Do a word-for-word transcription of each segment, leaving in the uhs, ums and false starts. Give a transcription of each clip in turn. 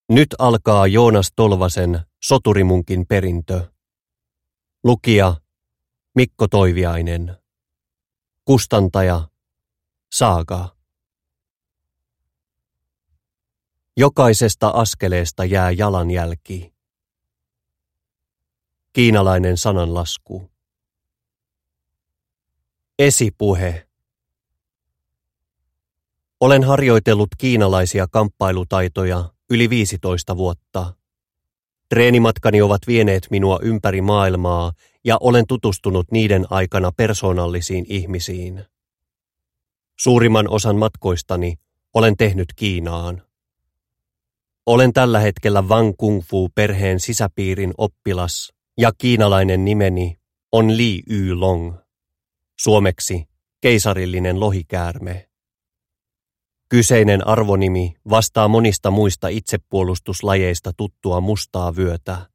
Nyt alkaa Joonas Tolvasen Soturimunkin perintö. Lukija Mikko Toiviainen. Kustantaja Saaga. Jokaisesta askeleesta jää jalanjälki. Kiinalainen sananlasku. Esipuhe. Olen harjoitellut kiinalaisia kamppailutaitoja yli viisitoista vuotta. Treenimatkani ovat vieneet minua ympäri maailmaa ja olen tutustunut niiden aikana persoonallisiin ihmisiin. Suurimman osan matkoistani olen tehnyt Kiinaan. Olen tällä hetkellä Wang Kung Fu-perheen sisäpiirin oppilas ja kiinalainen nimeni on Li Yulong. Suomeksi keisarillinen lohikäärme. Kyseinen arvonimi vastaa monista muista itsepuolustuslajeista tuttua mustaa vyötä.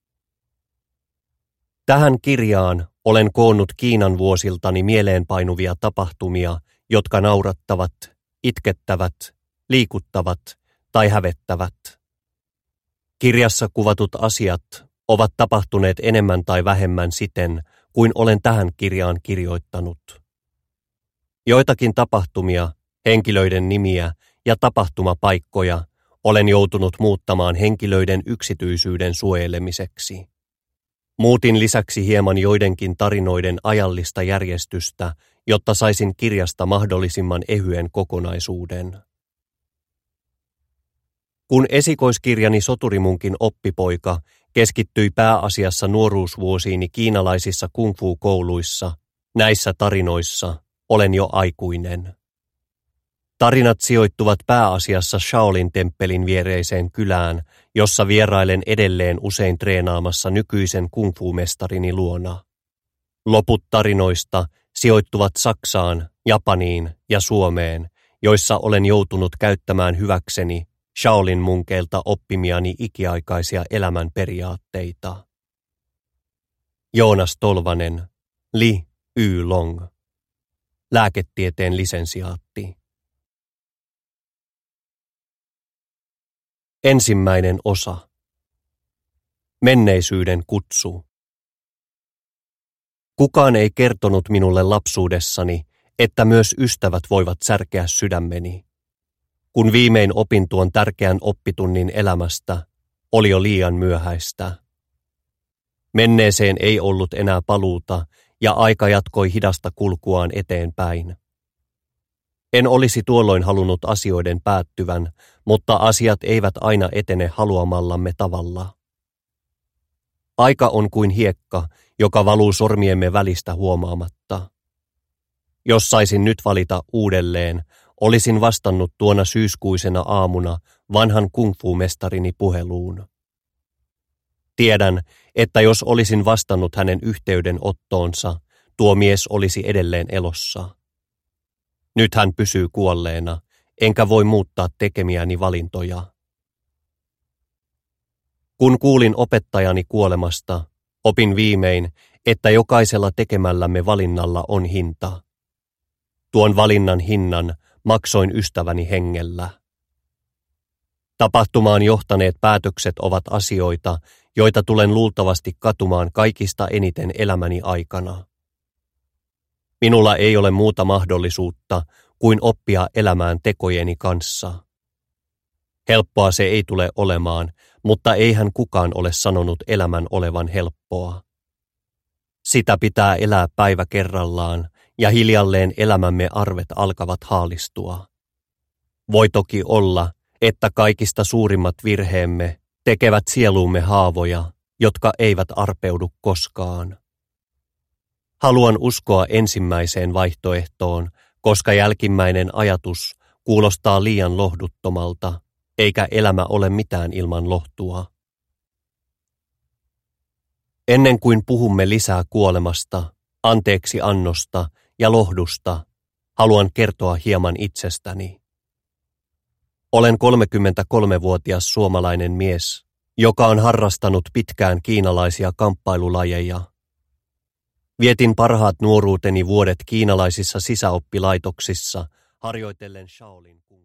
Tähän kirjaan olen koonnut Kiinan vuosiltani mieleenpainuvia tapahtumia, jotka naurattavat, itkettävät, liikuttavat tai hävettävät. Kirjassa kuvatut asiat ovat tapahtuneet enemmän tai vähemmän siten, kuin olen tähän kirjaan kirjoittanut. Joitakin tapahtumia, henkilöiden nimiä ja tapahtumapaikkoja olen joutunut muuttamaan henkilöiden yksityisyyden suojelemiseksi. Muutin lisäksi hieman joidenkin tarinoiden ajallista järjestystä, jotta saisin kirjasta mahdollisimman ehyen kokonaisuuden. Kun esikoiskirjani Soturimunkin oppipoika keskittyi pääasiassa nuoruusvuosiini kiinalaisissa kung fu-kouluissa, näissä tarinoissa olen jo aikuinen. Tarinat sijoittuvat pääasiassa Shaolin-temppelin viereiseen kylään, jossa vierailen edelleen usein treenaamassa nykyisen kung fu-mestarini luona. Loput tarinoista sijoittuvat Saksaan, Japaniin ja Suomeen, joissa olen joutunut käyttämään hyväkseni Shaolin-munkeilta oppimiani ikiaikaisia elämän periaatteita. Joonas Tolvanen, Li Yulong. Lääketieteen lisensiaatti. Ensimmäinen osa. Menneisyyden kutsu. Kukaan ei kertonut minulle lapsuudessani, että myös ystävät voivat särkeä sydämeni. Kun viimein opin tuon tärkeän oppitunnin elämästä, oli jo liian myöhäistä. Menneeseen ei ollut enää paluuta ja aika jatkoi hidasta kulkuaan eteenpäin. En olisi tuolloin halunnut asioiden päättyvän, mutta asiat eivät aina etene haluamallamme tavalla. Aika on kuin hiekka, joka valuu sormiemme välistä huomaamatta. Jos saisin nyt valita uudelleen, olisin vastannut tuona syyskuisena aamuna vanhan kung fu-mestarini puheluun. Tiedän, että jos olisin vastannut hänen yhteydenottoonsa, tuo mies olisi edelleen elossa. Nyt hän pysyy kuolleena, enkä voi muuttaa tekemiäni valintoja. Kun kuulin opettajani kuolemasta, opin viimein, että jokaisella tekemällämme valinnalla on hinta. Tuon valinnan hinnan maksoin ystäväni hengellä. Tapahtumaan johtaneet päätökset ovat asioita, joita tulen luultavasti katumaan kaikista eniten elämäni aikana. Minulla ei ole muuta mahdollisuutta kuin oppia elämään tekojeni kanssa. Helppoa se ei tule olemaan, mutta eihän kukaan ole sanonut elämän olevan helppoa. Sitä pitää elää päivä kerrallaan ja hiljalleen elämämme arvet alkavat haalistua. Voi toki olla, että kaikista suurimmat virheemme tekevät sieluumme haavoja, jotka eivät arpeudu koskaan. Haluan uskoa ensimmäiseen vaihtoehtoon, koska jälkimmäinen ajatus kuulostaa liian lohduttomalta, eikä elämä ole mitään ilman lohtua. Ennen kuin puhumme lisää kuolemasta, anteeksi annosta ja lohdusta, haluan kertoa hieman itsestäni. Olen kolmekymmentäkolmevuotias suomalainen mies, joka on harrastanut pitkään kiinalaisia kamppailulajeja. Vietin parhaat nuoruuteni vuodet kiinalaisissa sisäoppilaitoksissa harjoitellen Shaolin kung